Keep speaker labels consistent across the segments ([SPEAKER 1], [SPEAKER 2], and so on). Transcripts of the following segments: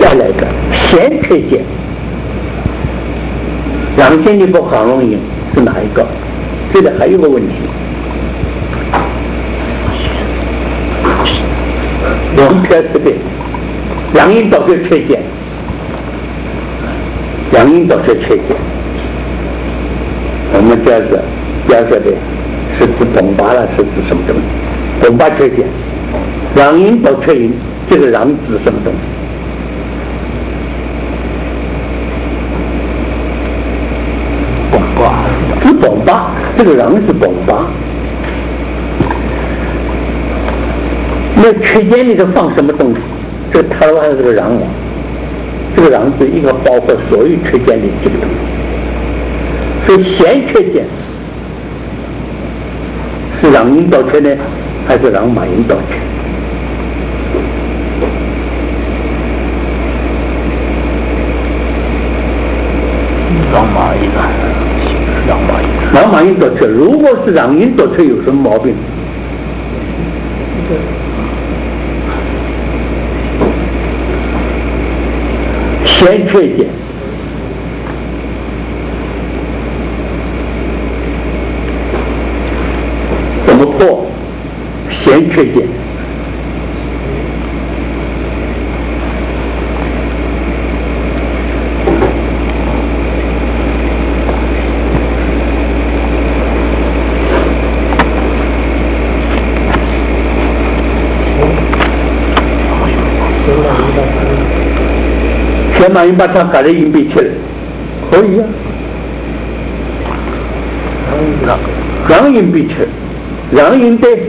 [SPEAKER 1] 再来个弦缺弦，阳弦的和黄龙音是哪一个？这里还有个问题，阳缺是对，阳音导致缺弦，阳音导致缺弦。我们这是标说的是指迸发了，是指什么东西？迸发缺弦，阳音导缺音，这个阳指什么东西？是迸发，这个瓤是迸发。那缺弦里头放什么东西？这个塔罗牌是个瓤王，这个瓤是一个包括所有缺弦里这个东西。所以弦缺弦是瓤音导缺呢，还是瓤马音导缺？
[SPEAKER 2] 瓤马音啊。
[SPEAKER 1] 瓤马音导缺，如果是瓤音导缺，有什么毛病？弦缺弦，怎么破？弦缺弦。弦马音把它改成音背起来，可以啊。瓤音背起来，瓤音对。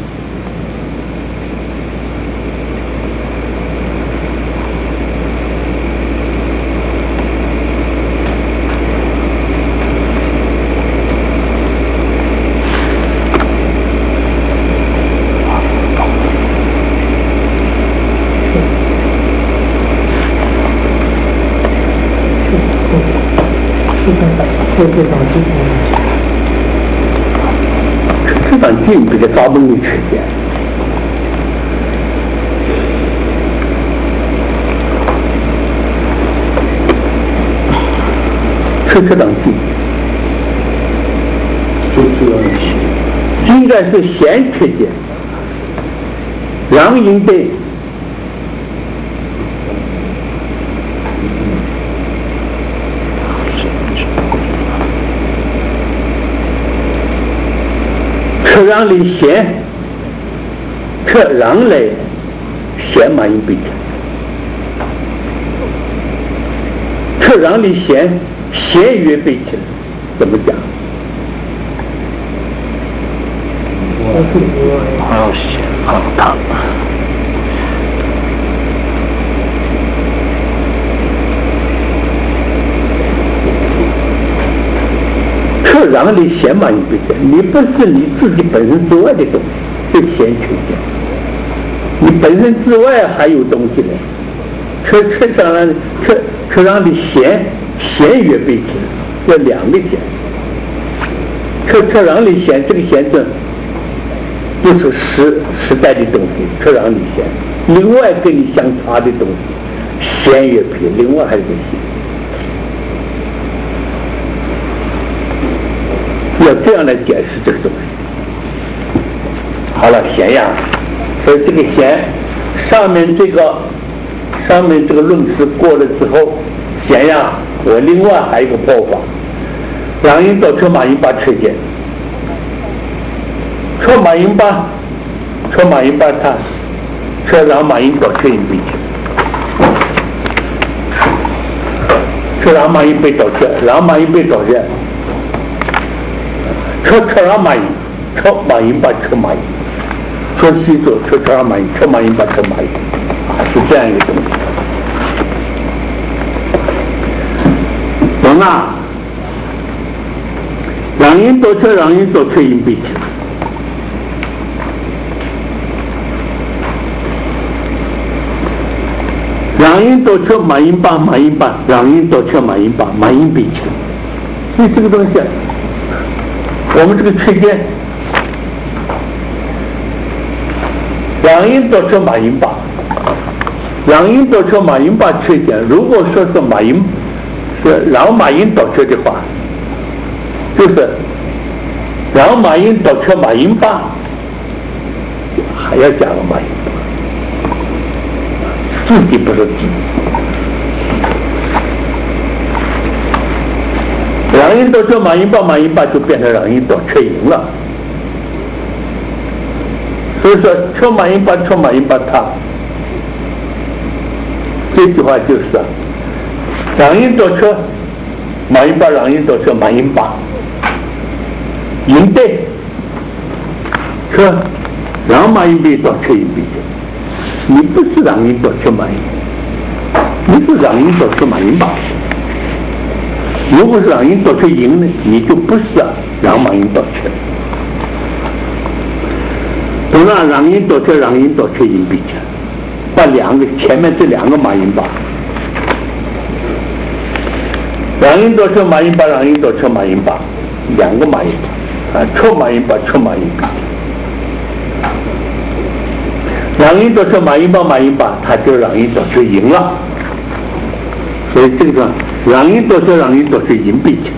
[SPEAKER 1] 这张镜这个早本的缺弦，这张镜，应该是弦缺弦，瓤音对。可让你弦，可让来弦马音背起来，可让你弦弦乐背起来，怎么讲？
[SPEAKER 2] 还有弦啊，它
[SPEAKER 1] 可让你弦马音背起来，你不是你自己本身之外的东西，是弦缺弦。你本身之外还有东西呢，可让你弦乐背起来，要两个弦。可让你弦，这个弦是不是实在的东西？可让你弦，另外跟你相差的东西，弦乐配，另外还有个弦。要这样来解释这个东西。好了，弦呀，所以这个弦上面这个论词过了之后，弦呀，我另外还有一个破法，瓤音导车马音把缺弦，车马音把它车瓤马音导缺音背起，车瓤马音被导缺，瓤马音被导缺。车瓤马音，车马音把车马音，说西走车瓤马音，车马音把车马音，是这样一个东西。懂了？瓤音导车，瓤音导车音背起来。瓤音导车马音把，瓤音导车马音把，马音背起来。所以这个东西。我们这个缺弦，瓤音导车马音把， 让音导车马音把缺点，如果说是马音是让马音导车的话，就是让马音导车马音把还要加个马音把，自己不是自己。让音导车马音把就变成让音导车赢了。所以说车马音把它这句话就是让音导车马音把让音导车马音把赢对车让马音比导车赢比你不是让音导车马音，你是让音导车马音把。如果是让音导车赢呢，你就不是让马音导车。当然让音导车赢比车，把前面这两个马音把，让音导车马音把两个马音把车马音把比，让音导车马音把它就让音导车赢了。所以这个让音导车赢比车，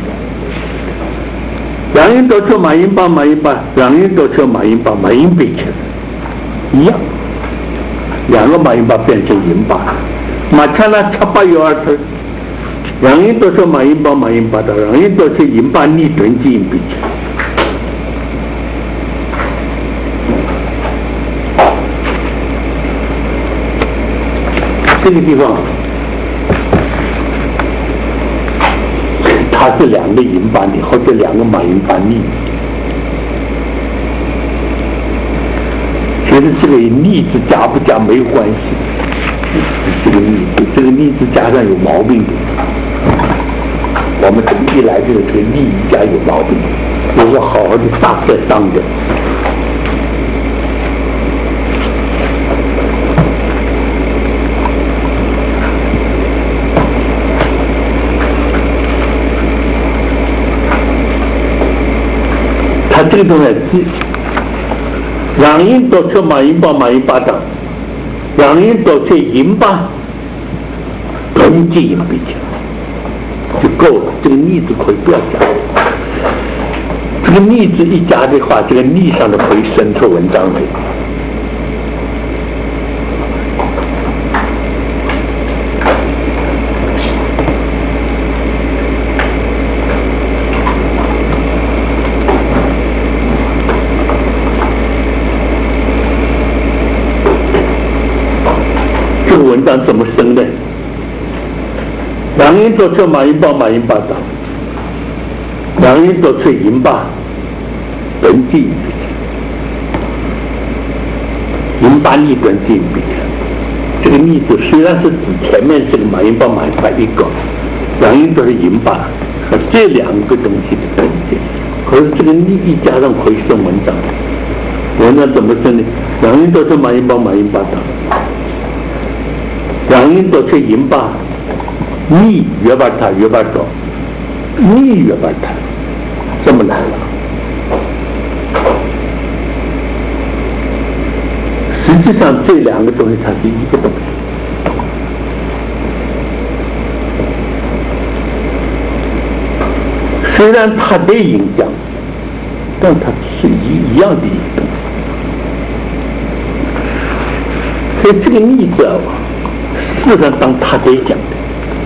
[SPEAKER 1] 让音导车马音把让音导车马音比车一样，两个马音把变成赢把，马看了七八有二次，让音导车马音把的让音导车赢把逆转基因比车。这个地方它是两个银把逆或者两个马音把逆，其实这个逆字加不加没有关系，这个逆字加上有毛病的，我们一来这个逆一加有毛病，如果好好的大色上的。它这个东西，让音导车马音把的，让音导车音把同基因比较就够了。这个逆字可以不要加，这个逆字一加的话，这个逆上的可以渗透文章里。这个文章怎么生的？让音导车马音把的，让音导车音把本基因比较，音把逆本基因比较。这个逆字虽然是指前面这个马音把一个，让音导车音把和这两个东西的关系，可是这个逆一加上可以生文章。文章怎么生的？让音导车马音把的。让音导车音把逆约把它逆约把它，这么难了。实际上这两个东西它是一个东西，虽然它的影响，但它是一样的影响。所以这个逆字事实上当他在讲的，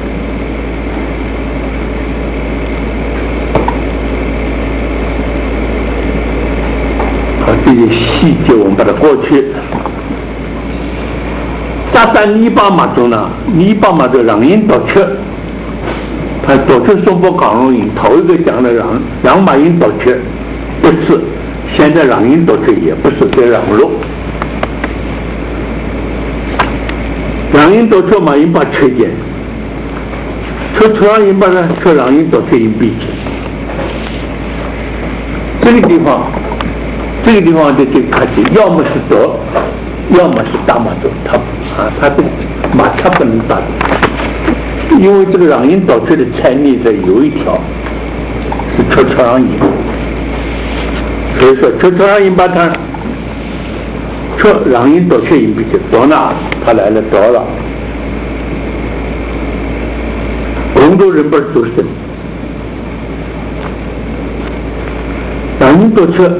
[SPEAKER 1] 好，这些细节我们把它过去。在泥巴马中呢，泥巴马的让音导车，他导车松波港龙音，头一个讲的让马音导车不是，现在让音导车也不是在让路。让音导车马音把车间，车让音把呢，车让音导车音比起。这个地方的这个客气，要么是多，要么是大马多，它的马它不能大，因为这个让音导车的参逆的有一条是车让音，所以说车让音把它。车让音导车音比起多呢，它来了多了， 广州人本走神，两人多车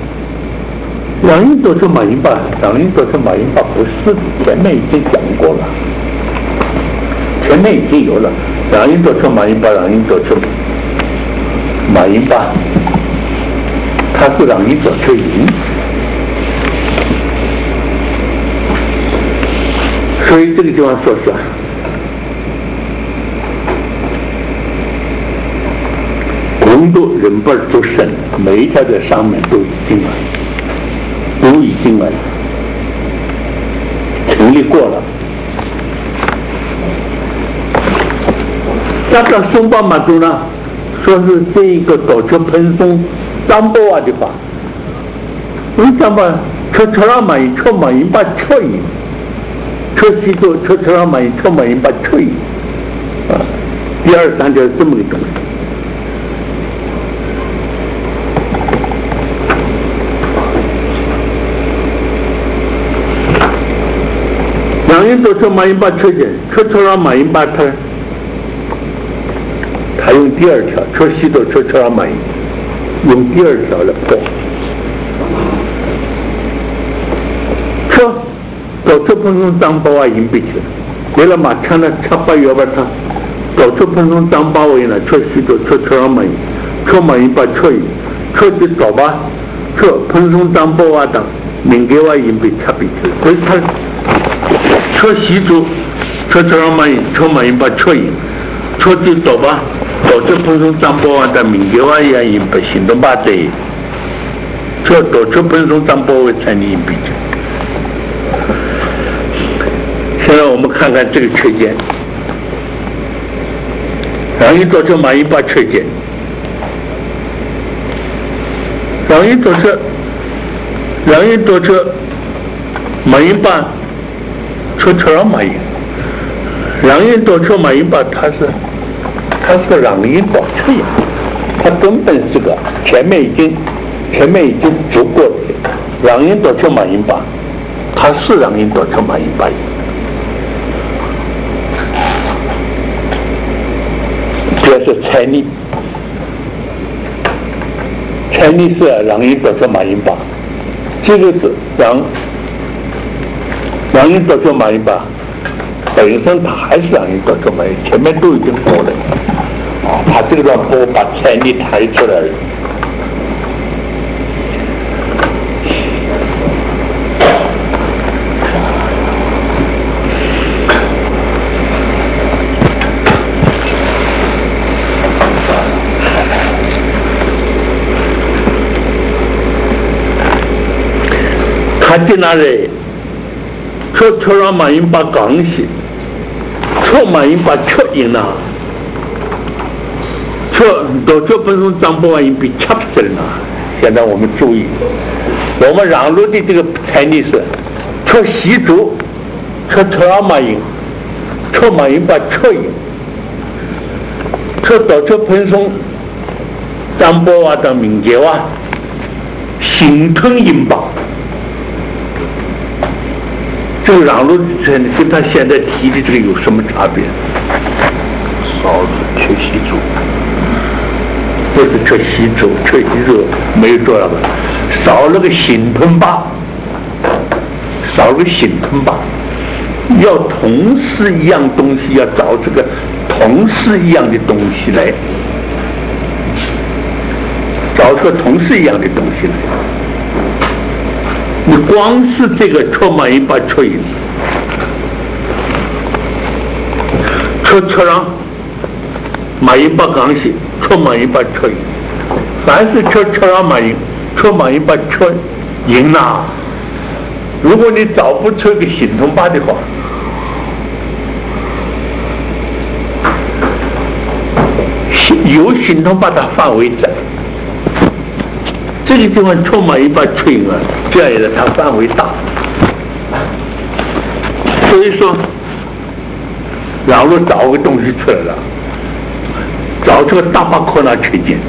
[SPEAKER 1] 马英八，两人多车马英八不是，前面已经讲过了，前面已经有了，两人多车马英八，两人多车马英八，他是两人多车赢，所以这个地方说是。广州人本都审，每一条在上面都已经了，成立过了。那个松巴马祖呢，说是这一个导车喷松张波啊的话，张波车让马英车马英把车赢，车西走车让马英车马英把车赢啊，第二三条这么个东西。两人多车马英八车检，车让马英八他用第二条，车西走车让马英用第二条来破。车导车喷松张包啊赢不起了，为了马枪呢插把月把他导车喷松张包围呢，车西走车让马英，车马英八车赢，车去找吧，车喷松张包啊等民给我赢被插不起了，所以他。车西走，车让马英，车马英把车赢，车就走吧，导车喷松张波湾的民给我也赢不行动吧这，车导车喷松张波湾才赢比较。现在我们看看这个车间，两人导车马英把车间，两人导车马英把。车让马英，两人多车马英八，他是两人多车赢，他根本是个前面已经足过的，两人多车马英八，他是两人多车马英八赢，这是猜逆是两人多车马英八，这个是两人多车马英八，本身他还是两人多车马英，前面都已经过了，他这个地方我把猜逆抬出来了。他在那里？车让马英八港西，车马英八车赢了，导车喷松张波赢比掐不死人了。现在我们注意，我们让路的这个猜逆是车西走，车让马英，车马英把车赢，车导车喷松张波啊的民捷啊，形成英镑。这个让路跟他现在提的这个有什么差别？
[SPEAKER 2] 少了车西走，
[SPEAKER 1] 不是车西走没有做了吧？少了个形吞吧，要同是一样东西，要找这个同是一样的东西来，找出同是一样的东西来。你光是这个车马英八车赢，车让马英八港西，车马英八车赢，凡是车让马英，车马英八车赢了。如果你找不出个形同吧的话，有形同吧的范围在。这个地方车马英八车赢了，这样也是它范围大，所以说，然后找个东西出来了，找这个大巴科那车间，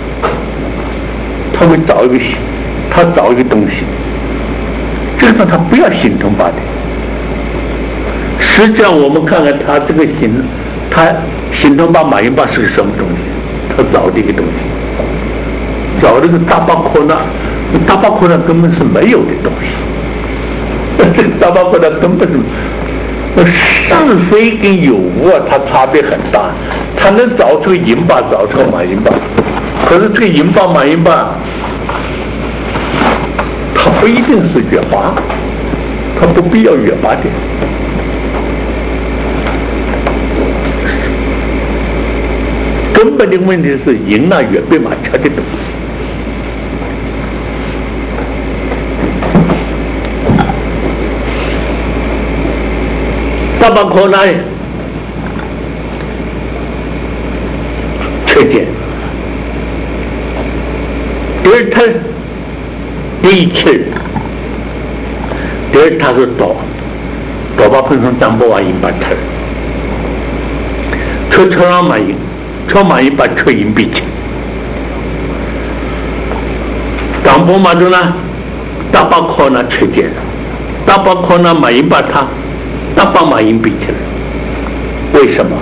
[SPEAKER 1] 他会找一个东西，这个他不要形同吧的。实际上我们看看他这个形，他新东巴马英巴是个什么东西？他找的一个东西，找这个大巴科呢？大巴科呢根本是没有的东西，这个大巴科呢根本是是非跟有无啊，它差别很大。它能找出银巴，找出马银巴，可是这个银巴马银巴，它不一定是越巴，它不必要越巴的。根本的问题是赢了越被马吃的东西。大巴科呢，缺点，第二它第一次，第二它是多巴分成当不完赢把它，车上马赢。车马一把车银比起，当波马中呢，大巴考呢缺点，大巴考呢马银把它，大巴马银比起来，为什么？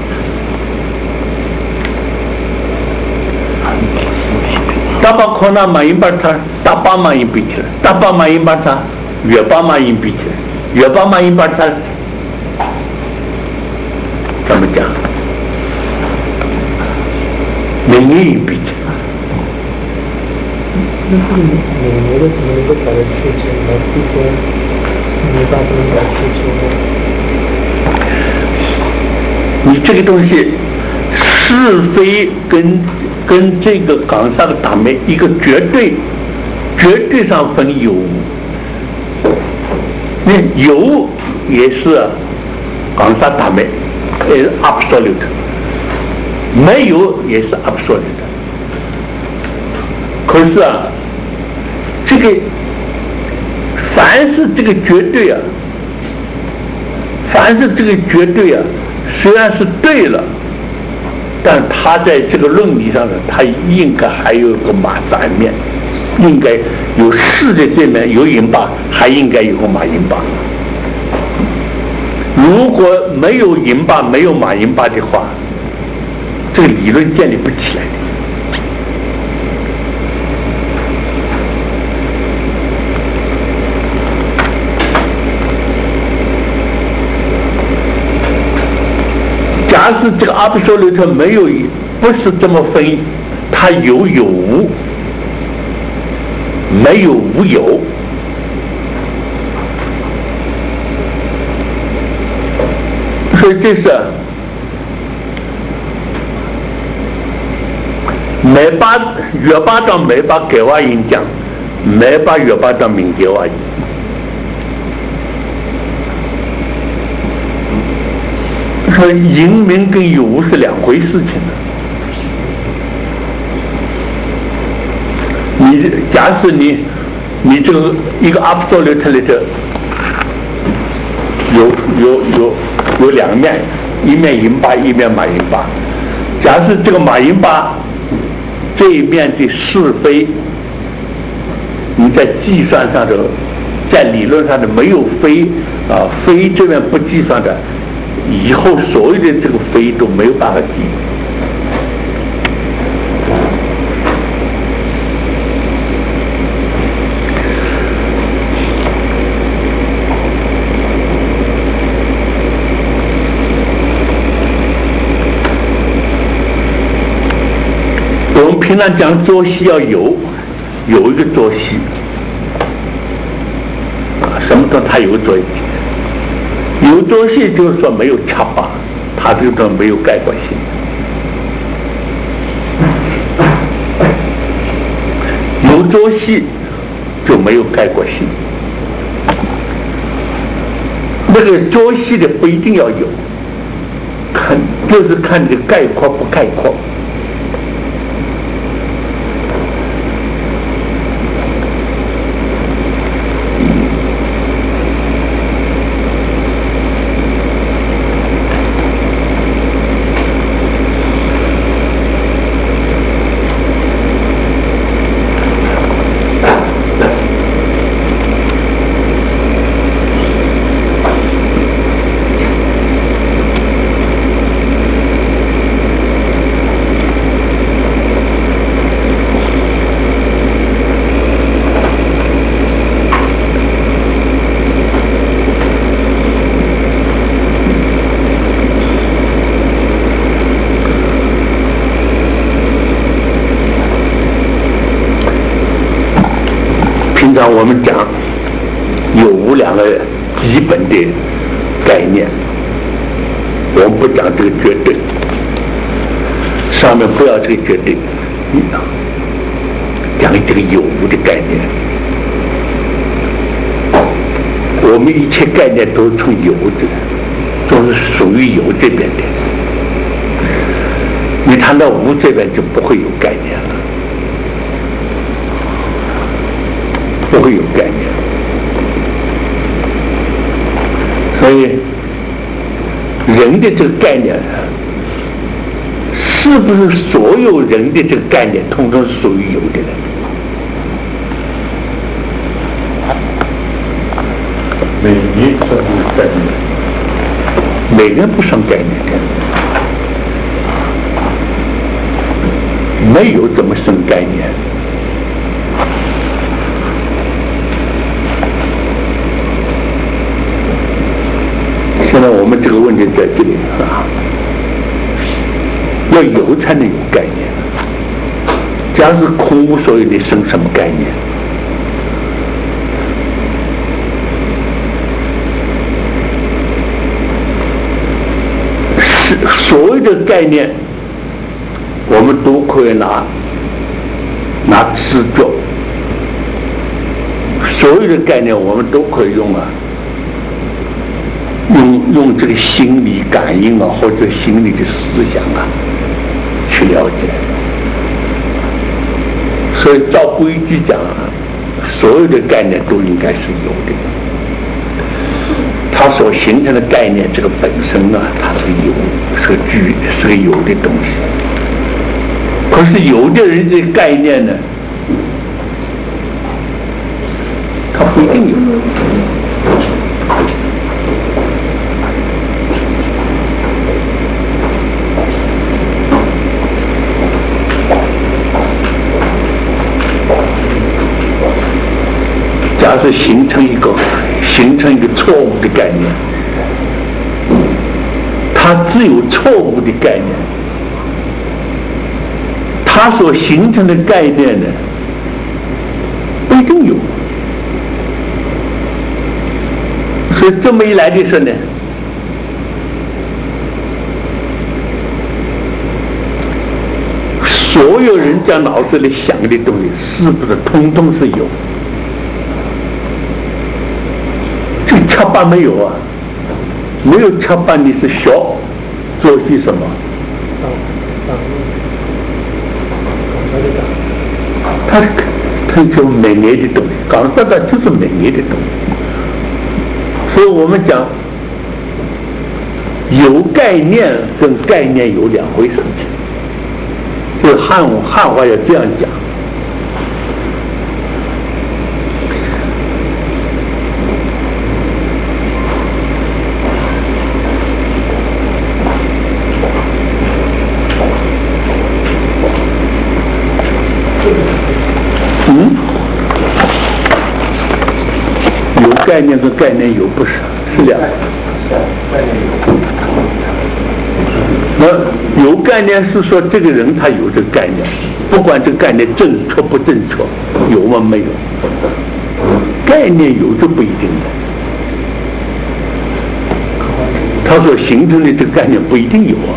[SPEAKER 1] 大巴考呢马银把它，大巴马银比起来，大巴马银把它，越巴马银比起来，越巴马银把它，怎么讲？每年一笔钱。
[SPEAKER 3] 那是每年的什么一个改的事情，来推荐没办法改事情吗？
[SPEAKER 1] 你这个东西是非跟这个港上的打面一个绝对上分有，那有也是港上打面，也是 absolute。没有也是 absolute 的，可是啊，这个凡是这个绝对啊，凡是这个绝对啊，虽然是对了，但它在这个论理上呢，它应该还有个反面，应该有是的这面有银巴，还应该有个马银巴。如果没有银巴，没有马银巴的话，这个理论建立不起来的。假使这个 absolute 没有，不是这么分，它有无，没有无有。所以这是没把越把到没把给我影响，没把越把到民给我影。说赢民跟有无是两回事情的。你假使你这个一个 absolute 里头有两面，一面银巴，一面马银巴。假使这个马银巴这一面的是非，你在计算上的，在理论上的没有非啊，非这边不计算的，以后所有的这个非都没有办法计。我们平常讲作息要有一个作息啊，什么时候它有作息？有作息就是说没有插拔，它这个没有概括性。有作息就没有概括性。那个作息的不一定要有，就是看你的概括不概括。 常我们讲有无两个基本的概念，我们不讲这个绝对，上面不要这个绝对，讲这个有无的概念。我们一切概念都是从有的，都是属于有这边的。你谈到无这边就不会有概念了，不会有概念。所以人的这个概念，是不是所有人的这个概念统统属于有的呢？
[SPEAKER 2] 每一个概念，
[SPEAKER 1] 每个人不算概念的，没有怎么生概念。现在我们这个问题在这里啊，要有才能有概念。假如是空无所有的，生什么概念？所有的概念，我们都可以拿执着。所有的概念，我们都可以用用这个心理感应啊，或者心理的思想啊，去了解。所以照规矩讲，所有的概念都应该是有的。它所形成的概念，这个本身啊，它是个有的东西。可是有的人这个概念呢，它不一定有。假设形成一个错误的概念，它只有错误的概念，它所形成的概念呢，不一定有。所以这么一来的时候呢，所有人在脑子里想的东西，是不是通通是有？这个恰巴没有啊，没有恰巴你是小做些什么？他就美丽的东西，讲实在就是美丽的东西。所以我们讲有概念跟概念有两回事情，就是汉话要这样讲。有概念跟概念有不是两个。那有概念是说这个人他有这个概念，不管这个概念正确不正确，有吗没有？概念有就不一定的，他所形成的这个概念不一定有啊。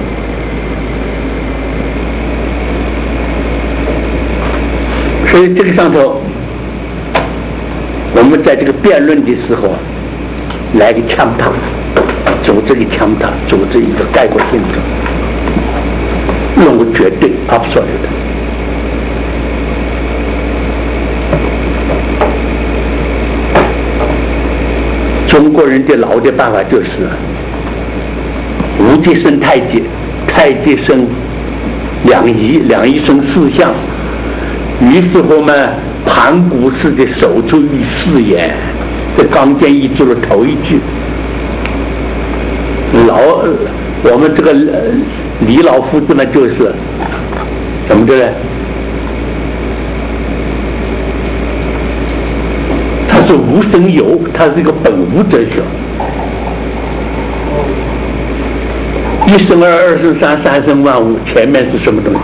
[SPEAKER 1] 所以这个上头，我们在这个辩论的时候，来个枪塔，组织一个枪塔，组织一个概括性的，用个绝对 absolute。中国人的老的办法就是，无极生太极，太极生两仪，两仪生四象。于是我们盘古式的手足于四言，这刚健一做了头一句。我们这个李老夫子呢，就是怎么的呢？他是无生有，他是一个本无哲学。一生二，二生三，三生万物，前面是什么东西？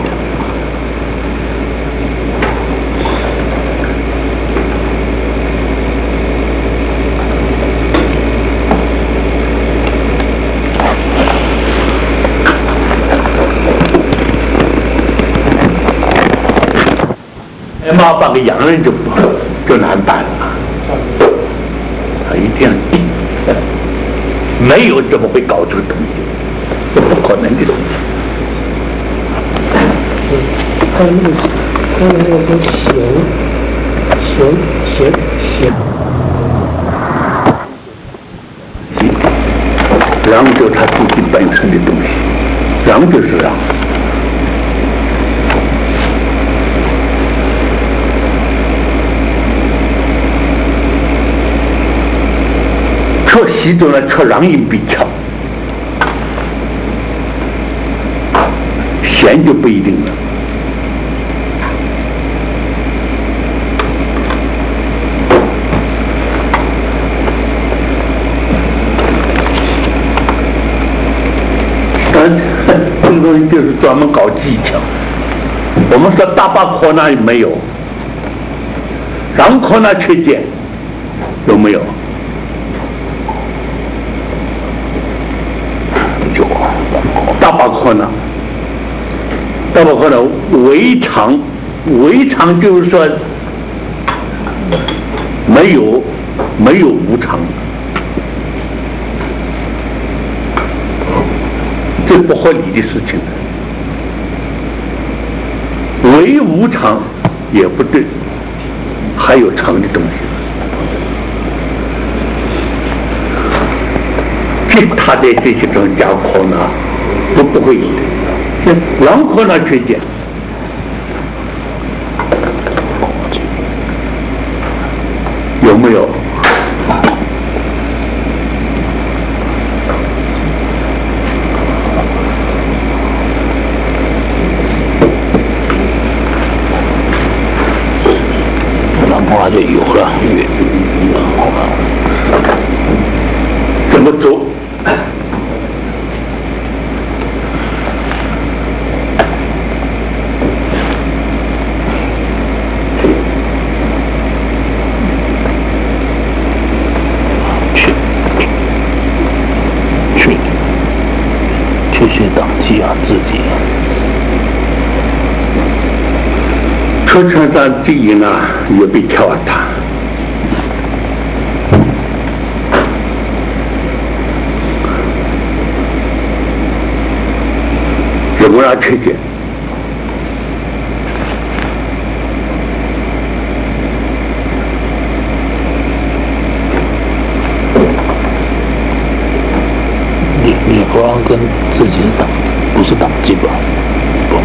[SPEAKER 1] 老板个洋人就难办了，他一定要定，没有怎么会搞这个东西，这不可能的东西。
[SPEAKER 3] 他那个说弦，
[SPEAKER 1] 禳就是他自己本身的东西，禳就是禳。测习中呢，测禳音比巧，弦就不一定了。这个东西就是专门搞技巧。我们说大把科那没有，禳科那缺键有没有？大把科呢，围长就是说没有无常。这不合理的事情，唯无常也不对，还有常的东西。其他的这些专家科呢都不会有的，禳科呢缺键，有没有？
[SPEAKER 4] 就有了，
[SPEAKER 1] 怎么走？
[SPEAKER 4] 去党纪啊，自己。
[SPEAKER 1] 车上第一呢也被跳他，怎么样推荐？
[SPEAKER 4] 你不让跟自己的党不是党纪吧？不。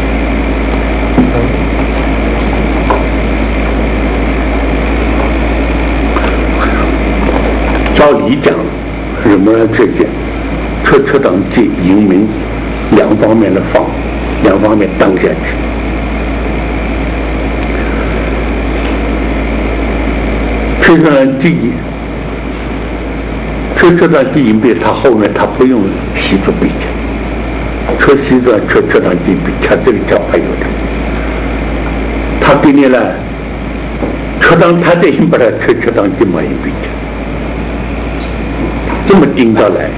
[SPEAKER 1] 照理讲，人们推荐车党纪营民两方面的放，两方面当下去。车党纪营民，他后面他不用习作比较，车党纪比他这个叫还有的，他给你了，车党他得先把它车党纪嘛也比较。这么盯着来，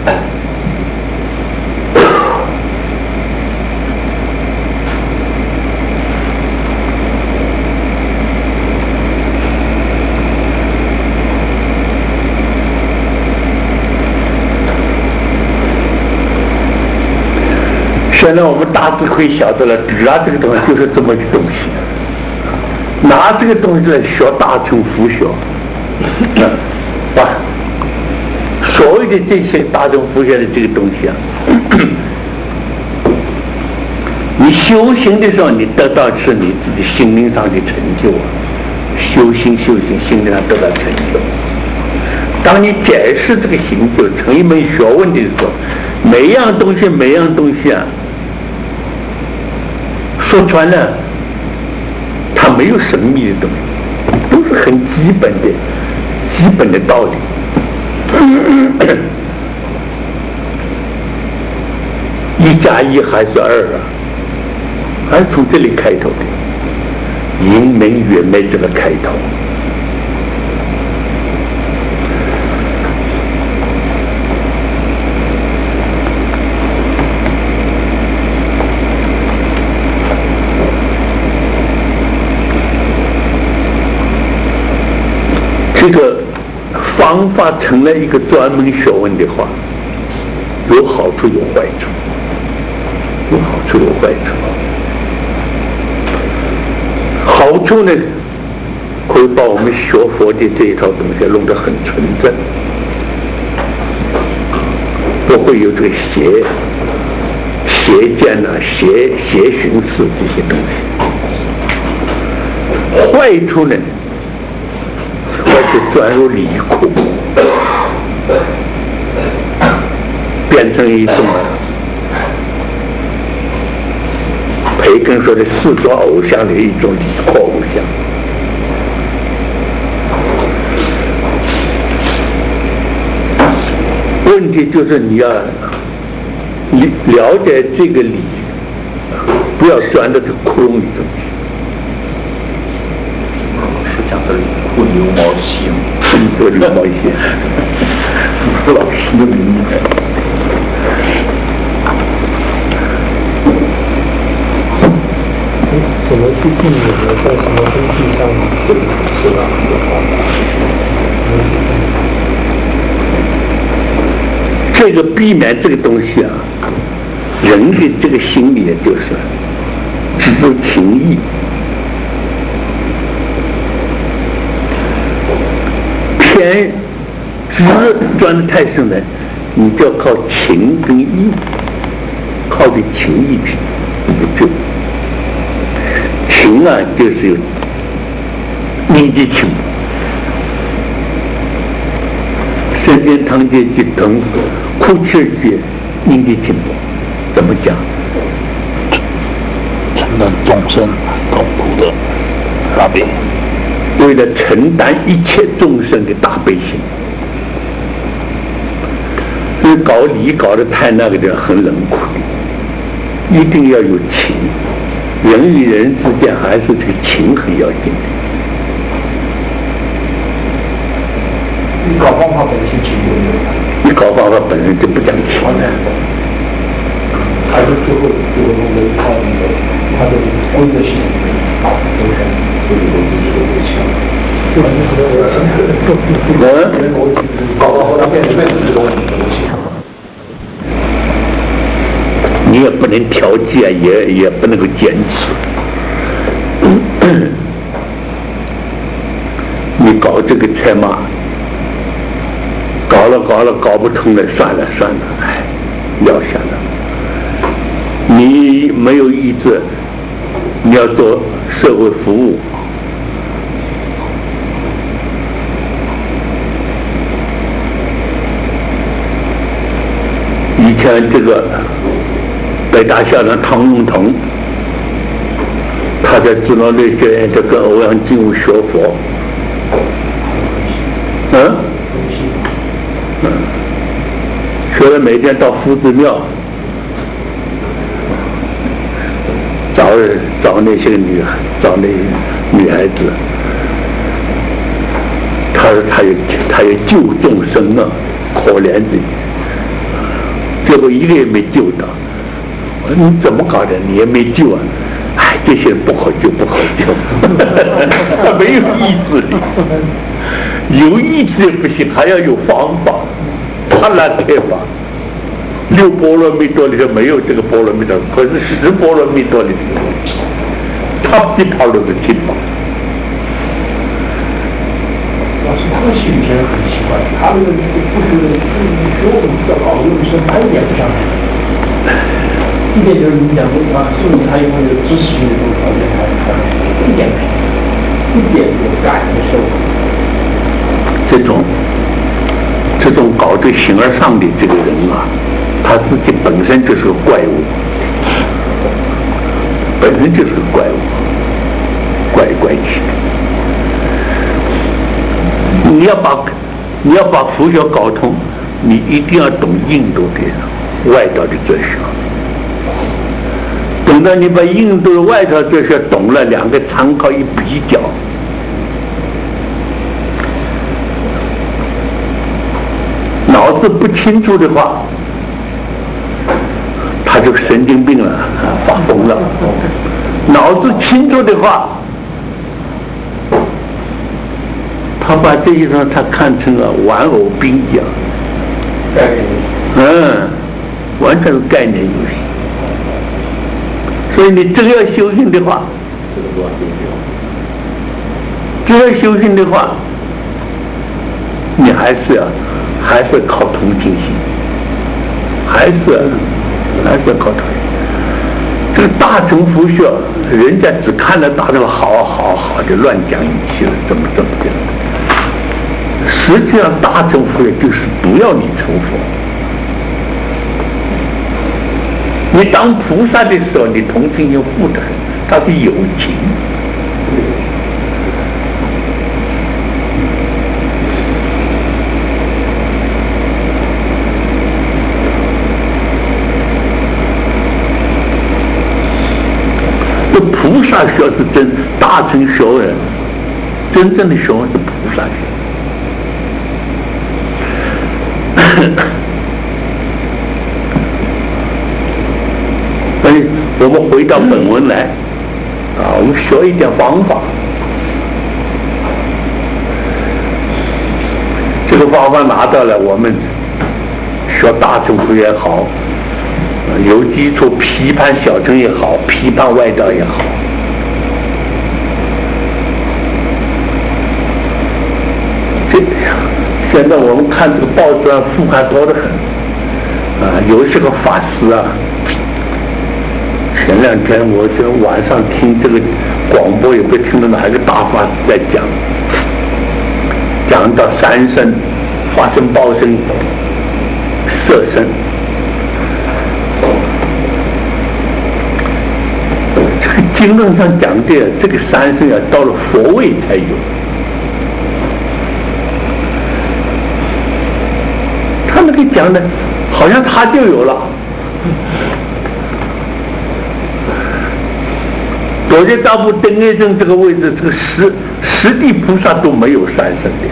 [SPEAKER 1] 现在我们大致可以晓得了，拿这个东西就是这么个东西，拿这个东西来学大乘佛学，所谓的这些大乘佛学的这个东西啊，你修行的时候，你得到是你自己心灵上的成就啊，修行，心灵上得到成就。当你解释这个行就成一门学问的时候，每样东西啊，说穿了，它没有神秘的东西，都是很基本的道理。1加1还是2啊，还是从这里开头的，营门圆昧这个开头。 方法成了一个专门学问的话，有好处有坏处，有好处有坏处。好处呢，可以把我们学佛的这一套东西弄得很纯正，不会有这个邪见啊、邪寻思这些东西。坏处呢，坏处钻入理库，变成一种培根说的四种偶像的一种理库偶像。问题就是你要了解这个理，不要钻到这窟窿里头去。
[SPEAKER 2] 是讲的不牛毛线，
[SPEAKER 1] 不牛毛线，
[SPEAKER 2] 是老师的名字。
[SPEAKER 3] 怎么去避免呢？在什么东西上是吧？
[SPEAKER 1] 这个避免这个东西啊，人的这个心理就是只有情义，偏执钻得太深了，你就要靠情跟义，靠着情义去不救。情啊，就是有凝结情。身边堂姐去等哭泣而去凝结情，怎么讲？
[SPEAKER 4] 承担众生痛苦的大悲，
[SPEAKER 1] 为了承担一切众生的大悲心。所以搞理搞得太那个的很冷酷，一定要有情。人与人之间还是这个情很要紧的。
[SPEAKER 2] 你搞方法本身情有没有？
[SPEAKER 1] 你搞方法本身就不讲情。
[SPEAKER 2] 还是最后弄得靠那个他的规则系统这个东西是有强。搞到后来变成面子这种东西。
[SPEAKER 1] 你也不能调剂啊，也不能够坚持。你搞这个车马，搞了搞不通了，算了，哎，撂下了。你没有意志，你要做社会服务。以前这个北大校长唐荣腾，他在智能类学院就跟欧阳靖武学佛，学了每天到夫子庙找那些女孩子，他说他有救众生啊，可怜的，结果一个也没救到。你怎么搞的？你也没救啊！哎，这些人不好救，他没有意志力，有意志不行，还要有方法。他那开法，6波罗蜜多里头没有这个波罗蜜多，可是10波罗蜜多里头，他比他都是听法。
[SPEAKER 2] 老师，他们心理学很奇怪，他们不觉得学我们比较高，有时还演不上来。一点就是你讲的啊，是不是他因为知识性的这种条件还一点没有，一点有感受。
[SPEAKER 1] 这种搞对形而上的这个人啊，他自己本身就是个怪物，本身就是个怪物，怪气。你要把佛学搞通，你一定要懂印度的外道的哲学。等到你把印度的外道哲学懂了，两个参考一比较，脑子不清楚的话，他就神经病了，发疯了；脑子清楚的话，他把这些东西他看成了玩偶兵一样，完全是概念游戏。所以你真要修行的话，你还是要靠同情心，还是要靠同情。这个大乘佛学，人家只看得大乘好的乱讲一气了，怎么的。实际上，大乘佛学就是不要你成佛。你当菩萨的时候，你同情心富的很，它是有情。这菩萨学是真，大乘学人真正的学问是菩萨学。所以我们回到本文来我们学一点方法。这个方法拿到了，我们学大乘佛也好，有基础批判小乘也好，批判外道也好。现在我们看这个报纸上副刊多得很有些个法师前2天我就晚上听这个广播，也不听到哪一个大法师在讲到三身、法身、报身、色身。这个经论上讲的这个三身要到了佛位才有。他那个讲的，好像他就有了。我在大部登业证这个位置，这个十地菩萨都没有三身的。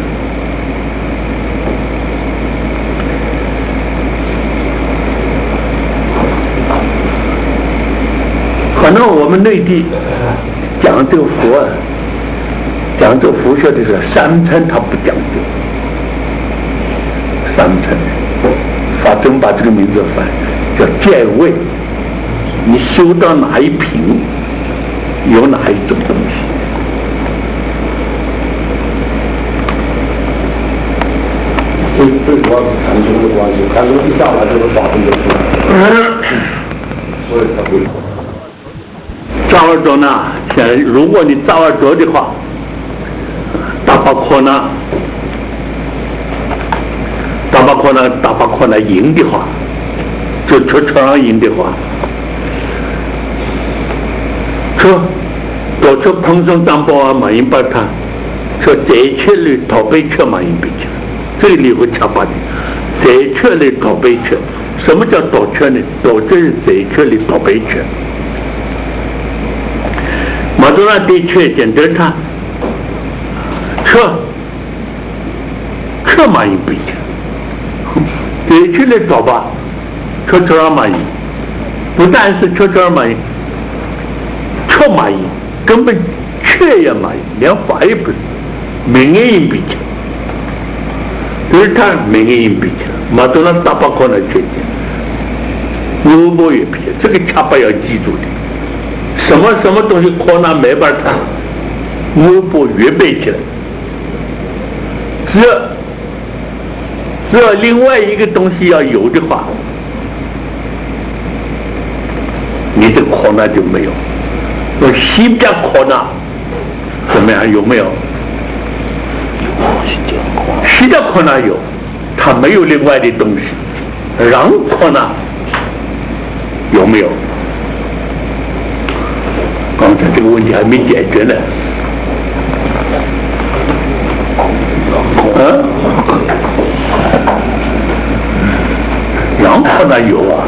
[SPEAKER 1] 可能我们内地讲这个佛讲这个佛学的时候，三乘他不讲究。三乘，法宗把这个名字翻叫见位，你修到哪一品，有哪一种东西。
[SPEAKER 2] 最主要是禅宗的关系，禅宗一下来就是法宗就出来了，所以他不会。
[SPEAKER 1] 造二种呢，如果你造二种的话，大巴科呢。大巴扩呢赢的话，就车上赢的话，多车碰上当包啊，马赢把他，说再缺率讨杯缺马赢杯缺，这里会插把的，再缺率讨杯缺，什么叫倒缺呢？倒缺是再缺率讨杯缺，马多拉对缺简单他，车马赢杯缺。再去来找吧，车马赢，不但是车马赢，车马赢，根本缺也马赢，连法也不是，名也赢比起，就是他名也赢比起，马多那大把可能缺点，牛波也比，这个恰巴要记住的，什么东西可能没法谈，牛波越背起来，只要另外一个东西要有的话，你的扩纳就没有。西边扩纳怎么样？有没有？西边扩纳有，它没有另外的东西。让扩纳有没有？刚才这个问题还没解决呢。让扩纳有啊。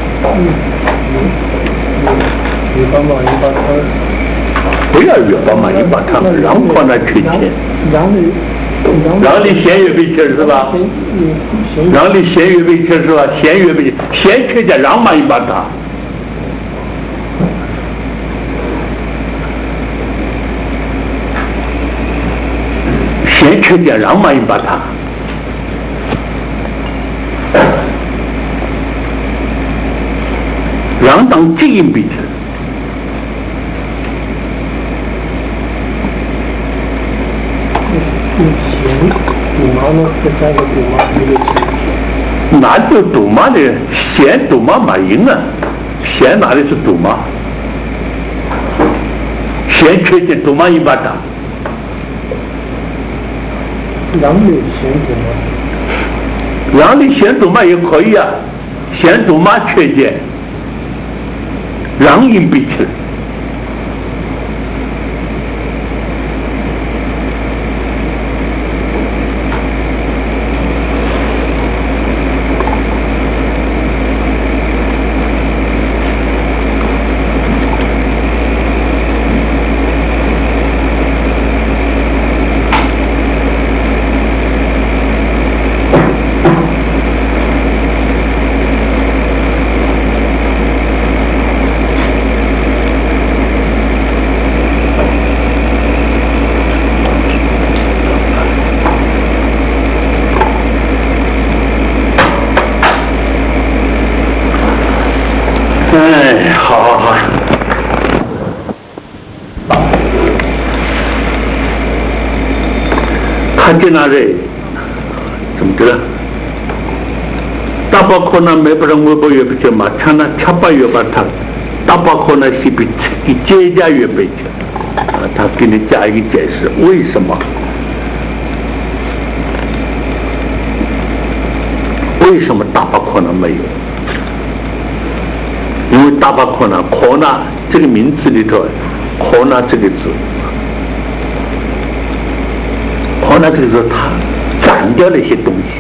[SPEAKER 1] 不要越帮忙，你把他们让扩纳缺钱。让你咸鱼被缺是吧？让你咸鱼被缺是吧？咸鱼被咸缺点让嘛一把他。咸先确见让嘛因把它，让当即因必成。
[SPEAKER 3] 弦赌麻呢，再加个赌麻一个钱。
[SPEAKER 1] 哪就赌麻的弦赌麻嘛赢啊？弦哪里是赌麻？弦确见赌麻因把它。
[SPEAKER 3] 两里弦赌麻。
[SPEAKER 1] 两里弦赌麻也可以啊，弦赌麻确见，让因必成。哎，好。看见那人怎么着？大包可能没不上微博越不去嘛，看那七八月把他，大包可能是比节假越不去，他给你加一个解释，为什么？为什么大包可能没有？因为大巴科纳，科纳这个名字里头，科纳这个字，科纳这个字它斩掉了一些东西，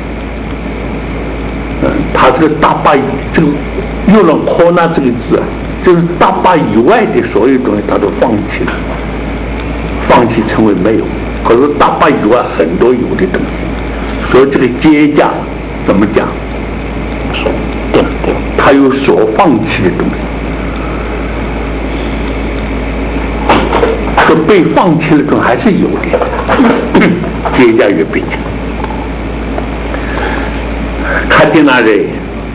[SPEAKER 1] 它这个大巴这个用了科纳这个字啊，就是大巴以外的所有东西它都放弃了，放弃成为没有。可是大巴以外很多有的东西，所以这个阶价怎么讲？他有所放弃的东西，这被放弃的东西还是有的。节假月被讲，看见那人，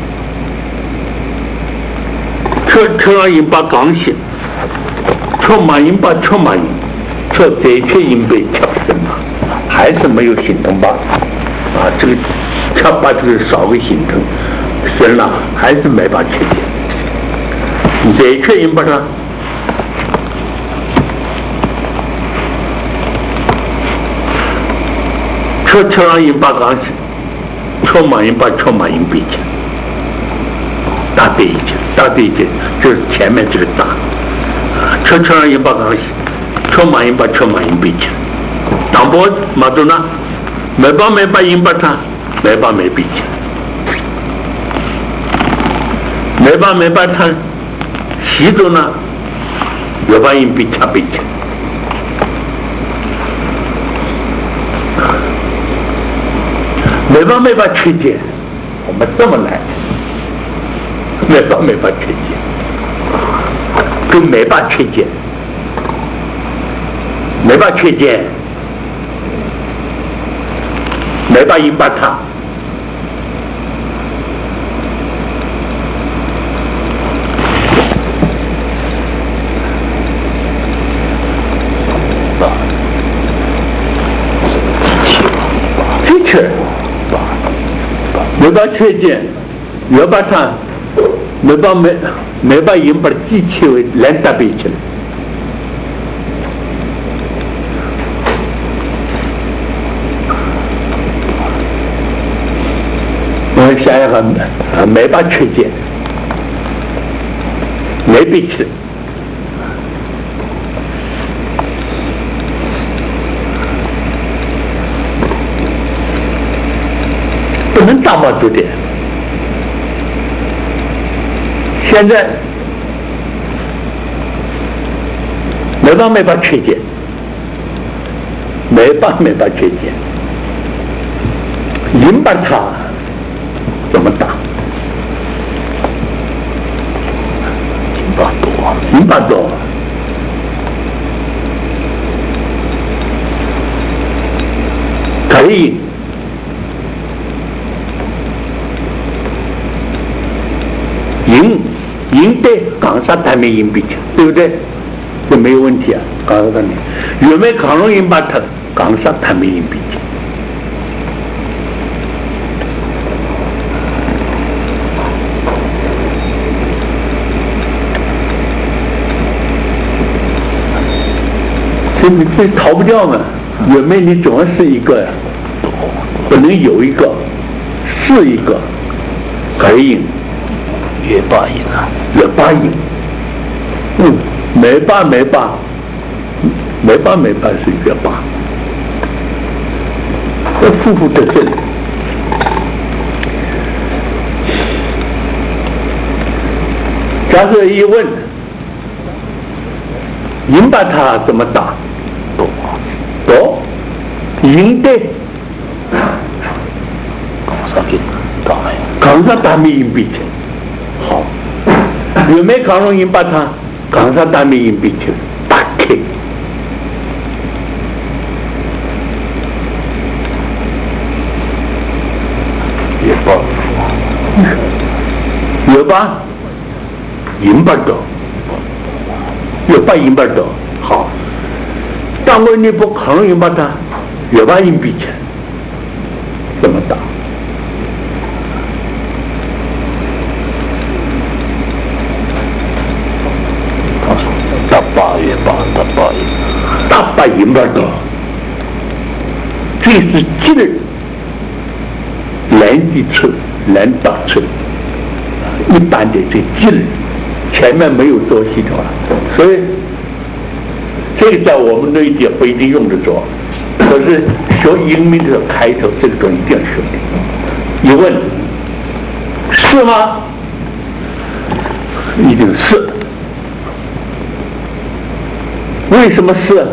[SPEAKER 1] 车因把刚性，车马因把车马因，车这却因被调整了，还是没有形成吧？啊，这个车把这个少个形成。行了，还是没法确定。这确认不是？车上引把刚性，车马引把车马引背起，大对一起，大对一起，就是前面这个大。车上引把刚性，车马引把车马引背起，当波马多呢？没把引把它，没把没背起。没把它吸走呢，有把因被掐背起，没把确见，我们这么来，没把确见，就没把确见，没把确见，没把因把它。没把确见，没把它，没把引把机器为连搭背起来。我想一下，没把确见，没背起来。不能大把读点。现在没把确见，没把确见，引把它怎么打？引把多。 可以赢对港沙单面赢比强，对不对？这没有问题啊，港沙单面。有没有抗龙赢把它港沙单面赢比强？这逃不掉嘛？有没有你总要是一个呀，不能有一个，是一个，可以赢。
[SPEAKER 4] 越霸赢啊，
[SPEAKER 1] 越霸赢，没霸是越霸，这负负得正。假设一问，赢把他怎么打？多，赢的，港沙大面赢比强。好，有没有抗龙赢把他港沙大面赢比球打开？
[SPEAKER 4] 也报
[SPEAKER 1] 有吧？赢不到，有吧？赢不到。好，当我你不抗龙赢把他有吧？赢比球怎么打？大把赢不到，这是技能，难的车难打车，一般的这技能前面没有做系统啊，所以这个在我们那一节不一定用得着，可是学英文的开头这个东西一定要学的。一问是吗？一定是。为什么是？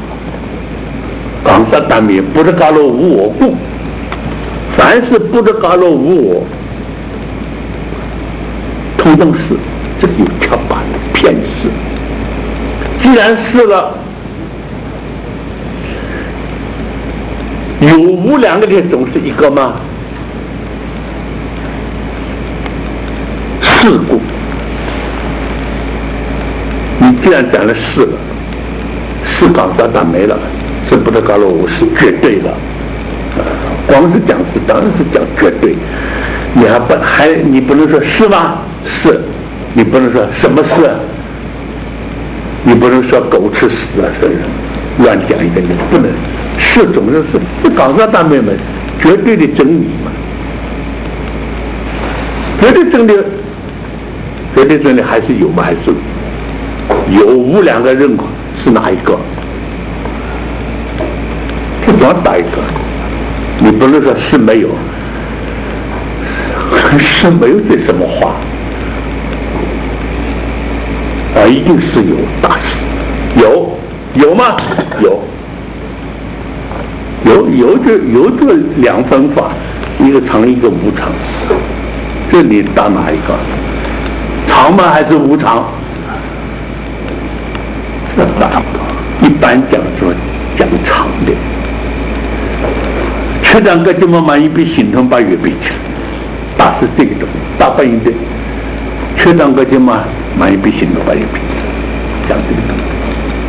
[SPEAKER 1] 港沙单面不是嘎罗无我故，凡是不是嘎罗无我，通通是，这有跳板的偏是。既然是了，有无两个点总是一个吗？是故，你既然讲了是了。是港沙单没了，是不得嘎罗无是绝对的，光是讲是当然是讲绝对，你不能说是吗？是，你不能说什么是，你不能说狗吃屎啊，是乱讲一个，你不能是总是是，这港沙单没嘛，绝对的真理嘛，绝对真理还是有吗？还是有无两个认可。是哪一个？是多大一个？你不能说是没有，是没有这什么话啊？一定是有大事，有吗？有这两分法，一个常一个无常，这你打哪一个？常吗？还是无常？一般讲说讲长的，车长个这么满一笔行动把月笔去，大是这个东西，大半音的，车长个这么满一笔行动把月笔讲这个东西。